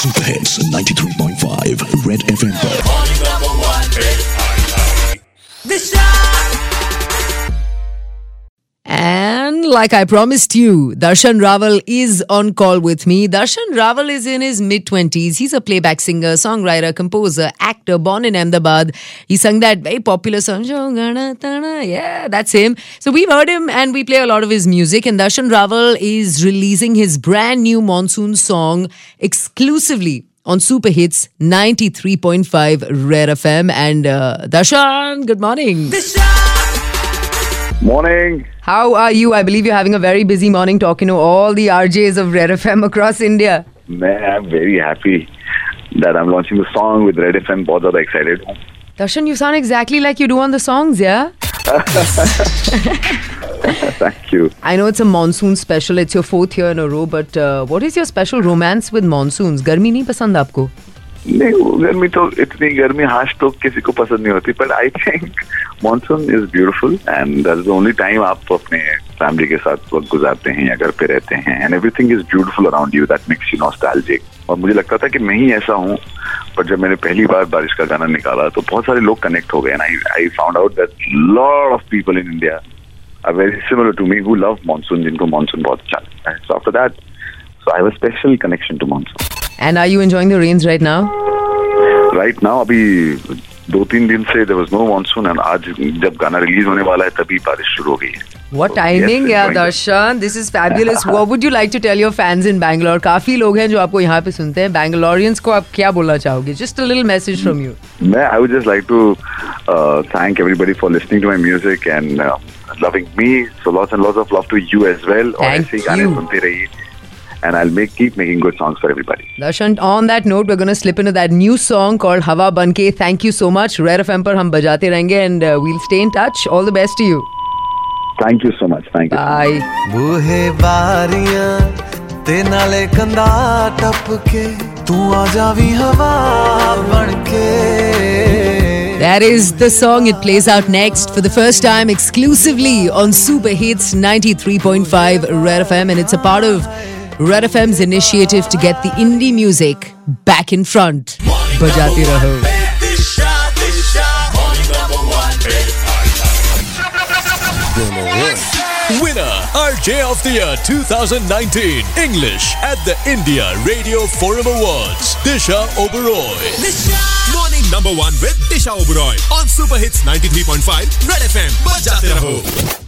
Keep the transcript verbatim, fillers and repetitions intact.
Super hits ninety-three point five red FM पर। And like I promised you, Darshan Rawal is on call with me. Darshan Rawal is in his mid-twenties. He's a playback singer, songwriter, composer, actor, born in Ahmedabad. He sung that very popular song, yeah, that's him. So we've heard him and we play a lot of his music. And Darshan Rawal is releasing his brand new monsoon song exclusively on Super Hits ninety-three point five Red F M. And uh, Darshan, good morning. Morning. How are you? I believe you're having a very busy morning talking to all the R Js of Red F M across India. Man, I'm very happy that I'm launching the song with Red F M. बहुत ज़्यादा excited. Darshan, you sound exactly like you do on the songs, yeah? Thank you. I know it's a monsoon special. It's your fourth year in a row. But uh, what is your special romance with monsoons? गर्मी नहीं पसंद आपको? नहीं, गर्मी तो इतनी गर्मी हाश तो किसी को पसंद नहीं होती. But I think monsoon is beautiful and that's the only time आप अपने फैमिली के साथ वक्त गुजारते हैं या घर पे रहते हैं and everything is beautiful around you. That makes you nostalgic. और मुझे लगता था कि मैं ही ऐसा हूँ, पर जब मैंने पहली बार बारिश का गाना निकाला तो बहुत सारे लोग कनेक्ट हो गए and I I found out that lot of people in India are very similar to me who love monsoon, जिनको monsoon बहुत अच्छा लगता है. So after that, so I have a special connection to monsoon. And are you enjoying the rains right now? Right now, अभी दो तीन दिन से there was no monsoon and आज जब गाना रिलीज होने वाला है तभी बारिश शुरू हो गई है. What timing, yeah, Darshan. This is fabulous. What would you like to tell your fans in Bangalore? काफी लोग हैं जो आपको यहाँ पे सुनते हैं. Bangaloreans को आप क्या बोलना चाहोगे? Just a little message from you. मैं I would just like to uh, thank everybody for listening to my music and uh, loving me. So lots and lots of love to you as well. Thank और ऐसे ही गाने सुनते रहिए. And I'll make keep making good songs for everybody. Darshan, on that note, we're going to slip into that new song called Hawa Banke. Thank you so much. Red F M पर हम बजाते रहेंगे and uh, we'll stay in touch. All the best to you. Thank you so much. Thank you. Bye. बूहे बारियां ते नाले कंधा टपके तू आ जावी हवा बनके. That is the song. It plays out next for the first time exclusively on Super Hits ninety-three point five Red F M, and it's a part of Red F M's initiative to get the indie music back in front. Bajate raho. Winner R J of the Year twenty nineteen English at the India Radio Forum Awards, Disha Oberoi. Morning number one with Disha Oberoi on Super Hits ninety-three point five Red F M. Bajate raho.